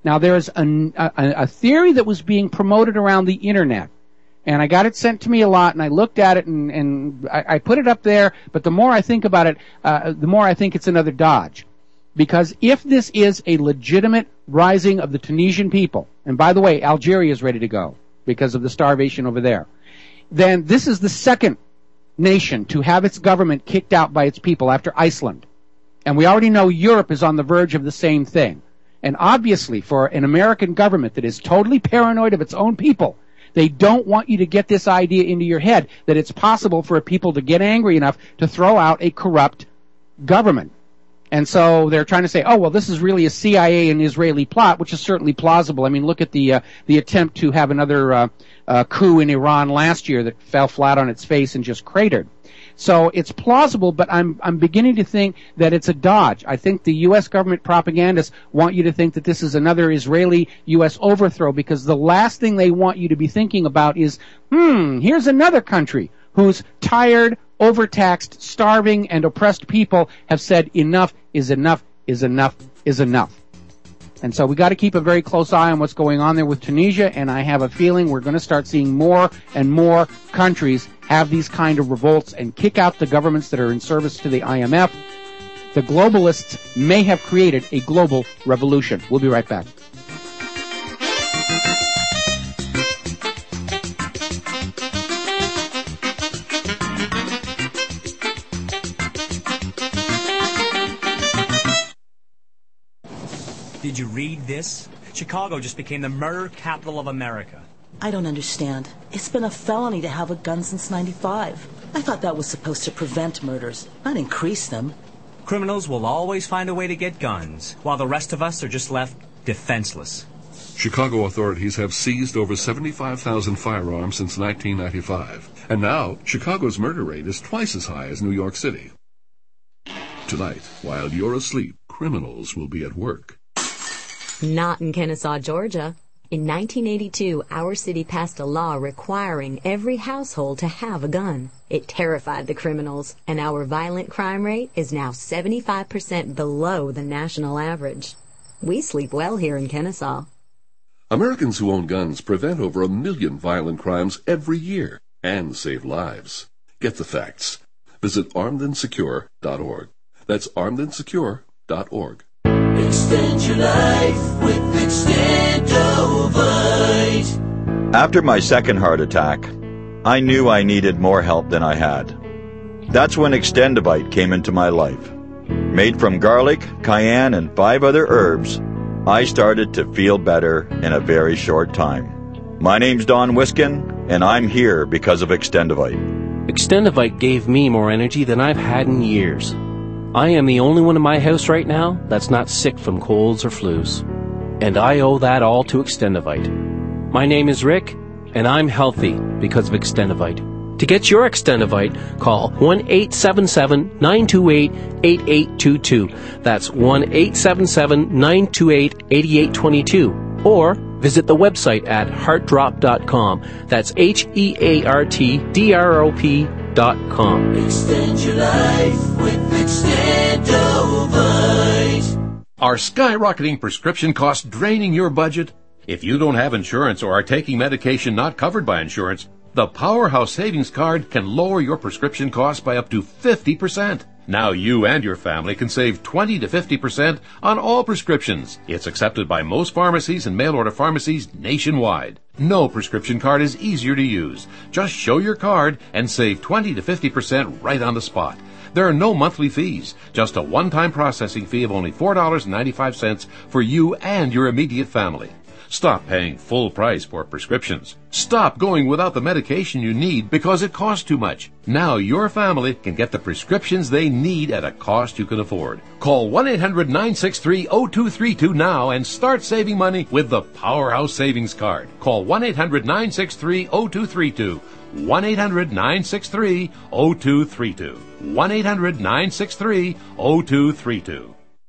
Now, there's a theory that was being promoted around the internet, and I got it sent to me a lot, and I looked at it, and I put it up there, but the more I think about it, the more I think it's another dodge. Because if this is a legitimate rising of the Tunisian people, and by the way, Algeria is ready to go because of the starvation over there, then this is the second nation to have its government kicked out by its people after Iceland. And we already know Europe is on the verge of the same thing. And obviously, for an American government that is totally paranoid of its own people, they don't want you to get this idea into your head that it's possible for a people to get angry enough to throw out a corrupt government. And so they're trying to say, oh, well, this is really a CIA and Israeli plot, which is certainly plausible. I mean, look at the attempt to have another coup in Iran last year that fell flat on its face and just cratered. So it's plausible, but I'm beginning to think that it's a dodge. I think the U.S. government propagandists want you to think that this is another Israeli-U.S. overthrow, because the last thing they want you to be thinking about is, here's another country whose tired, overtaxed, starving, and oppressed people have said enough is enough is enough is enough. And so we got to keep a very close eye on what's going on there with Tunisia, and I have a feeling we're going to start seeing more and more countries have these kind of revolts and kick out the governments that are in service to the IMF. The globalists may have created a global revolution. We'll be right back. Did you read this? Chicago just became the murder capital of America. I don't understand. It's been a felony to have a gun since '95. I thought that was supposed to prevent murders, not increase them. Criminals will always find a way to get guns, while the rest of us are just left defenseless. Chicago authorities have seized over 75,000 firearms since 1995. And now, Chicago's murder rate is twice as high as New York City. Tonight, while you're asleep, criminals will be at work. Not in Kennesaw, Georgia. In 1982, our city passed a law requiring every household to have a gun. It terrified the criminals, and our violent crime rate is now 75% below the national average. We sleep well here in Kennesaw. Americans who own guns prevent over 1 million violent crimes every year and save lives. Get the facts. Visit armedandsecure.org. That's armedandsecure.org. Extend your life with Extendovite. After my second heart attack, I knew I needed more help than I had. That's when Extendovite came into my life. Made from garlic, cayenne, and 5 other herbs, I started to feel better in a very short time. My name's Don Wiskin, and I'm here because of Extendovite. Extendovite gave me more energy than I've had in years. I am the only one in my house right now that's not sick from colds or flus. And I owe that all to Extendovite. My name is Rick, and I'm healthy because of Extendovite. To get your Extendovite, call 1-877-928-8822. That's 1-877-928-8822. Or visit the website at heartdrop.com. That's HEARTDROP.com. Extend your life with Extendovite. Are skyrocketing prescription costs draining your budget? If you don't have insurance or are taking medication not covered by insurance, the Powerhouse Savings Card can lower your prescription costs by up to 50%. Now you and your family can save 20 to 50% on all prescriptions. It's accepted by most pharmacies and mail-order pharmacies nationwide. No prescription card is easier to use. Just show your card and save 20 to 50% right on the spot. There are no monthly fees, just a one-time processing fee of only $4.95 for you and your immediate family. Stop paying full price for prescriptions. Stop going without the medication you need because it costs too much. Now your family can get the prescriptions they need at a cost you can afford. Call 1-800-963-0232 now and start saving money with the Powerhouse Savings Card. Call 1-800-963-0232. 1-800-963-0232. 1-800-963-0232.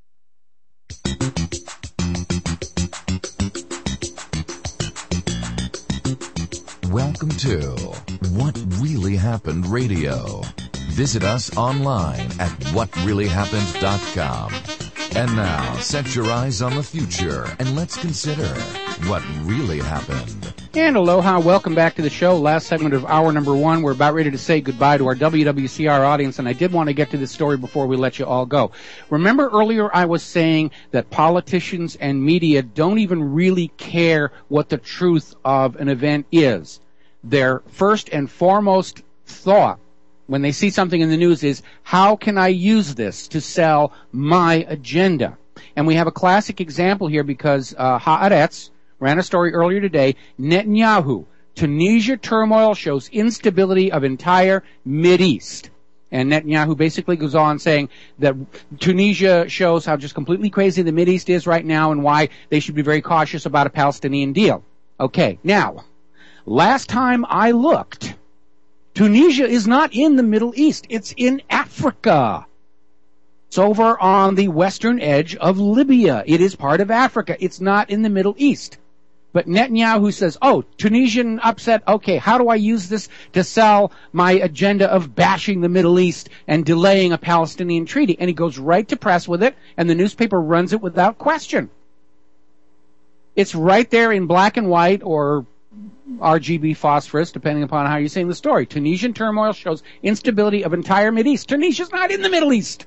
Welcome to What Really Happened Radio. Visit us online at whatreallyhappened.com. And now, set your eyes on the future and let's consider what really happened. And aloha, welcome back to the show. Last segment of hour number 1. We're about ready to say goodbye to our WWCR audience, and I did want to get to this story before we let you all go. Remember earlier I was saying that politicians and media don't even really care what the truth of an event is. Their first and foremost thought when they see something in the news is, how can I use this to sell my agenda? And we have a classic example here because Haaretz ran a story earlier today. Netanyahu, Tunisia turmoil shows instability of entire Mideast. And Netanyahu basically goes on saying that Tunisia shows how just completely crazy the Mideast is right now and why they should be very cautious about a Palestinian deal. Okay, now, last time I looked, Tunisia is not in the Middle East. It's in Africa. It's over on the western edge of Libya. It is part of Africa. It's not in the Middle East. But Netanyahu says, oh, Tunisian upset, okay, how do I use this to sell my agenda of bashing the Middle East and delaying a Palestinian treaty? And he goes right to press with it, and the newspaper runs it without question. It's right there in black and white or RGB phosphorus, depending upon how you're saying the story. Tunisian turmoil shows instability of entire Mideast. Tunisia's not in the Middle East.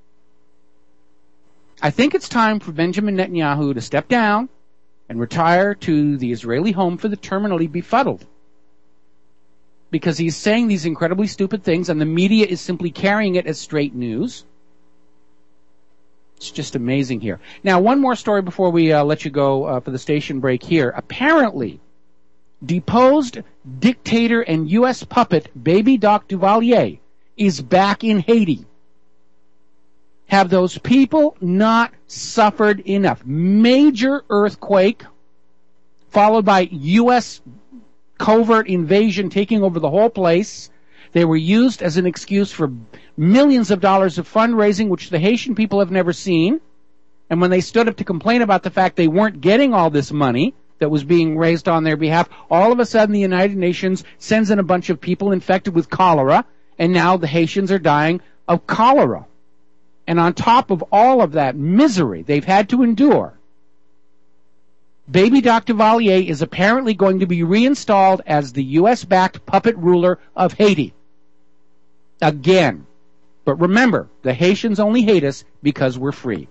I think it's time for Benjamin Netanyahu to step down and retire to the Israeli home for the terminally befuddled. Because he's saying these incredibly stupid things and the media is simply carrying it as straight news. It's just amazing here. Now, one more story before we let you go for the station break here. Apparently, deposed dictator and U.S. puppet Baby Doc Duvalier is back in Haiti. Have those people not suffered enough? Major earthquake, followed by U.S. covert invasion taking over the whole place. They were used as an excuse for millions of dollars of fundraising, which the Haitian people have never seen. And when they stood up to complain about the fact they weren't getting all this money that was being raised on their behalf, all of a sudden the United Nations sends in a bunch of people infected with cholera, and now the Haitians are dying of cholera. And on top of all of that misery they've had to endure, Baby Doc Duvalier is apparently going to be reinstalled as the U.S.-backed puppet ruler of Haiti. Again. But remember, the Haitians only hate us because we're free.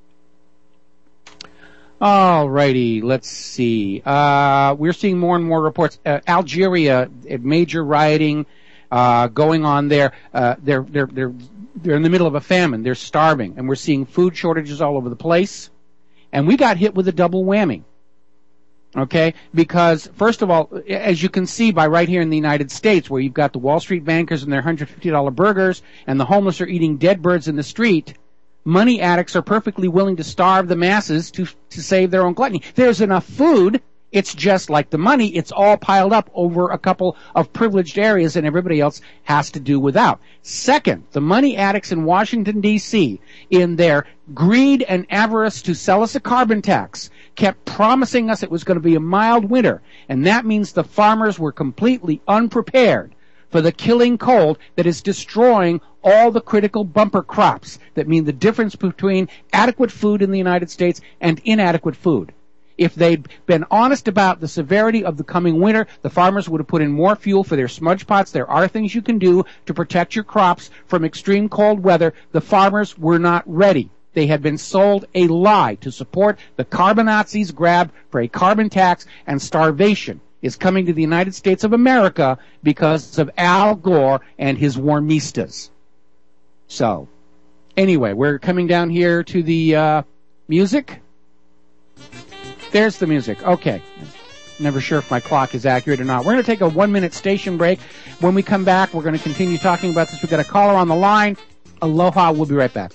All righty, let's see. We're seeing more and more reports. Algeria, major rioting going on there. They're in the middle of a famine. They're starving, and we're seeing food shortages all over the place. And we got hit with a double whammy. Okay? Because, first of all, as you can see by right here in the United States, where you've got the Wall Street bankers and their $150 burgers, and the homeless are eating dead birds in the street, money addicts are perfectly willing to starve the masses to save their own gluttony. There's enough food. It's just like the money. It's all piled up over a couple of privileged areas, and everybody else has to do without. Second, the money addicts in Washington, D.C., in their greed and avarice to sell us a carbon tax, kept promising us it was going to be a mild winter, and that means the farmers were completely unprepared for the killing cold that is destroying all the critical bumper crops that mean the difference between adequate food in the United States and inadequate food. If they'd been honest about the severity of the coming winter, the farmers would have put in more fuel for their smudge pots. There are things you can do to protect your crops from extreme cold weather. The farmers were not ready. They had been sold a lie to support the carbon Nazis' grab for a carbon tax, and starvation is coming to the United States of America because of Al Gore and his warmistas. So, anyway, we're coming down here to the music. There's the music. Okay. Never sure if my clock is accurate or not. We're going to take a 1-minute station break. When we come back, we're going to continue talking about this. We've got a caller on the line. Aloha. We'll be right back.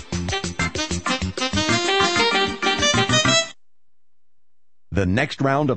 The next round of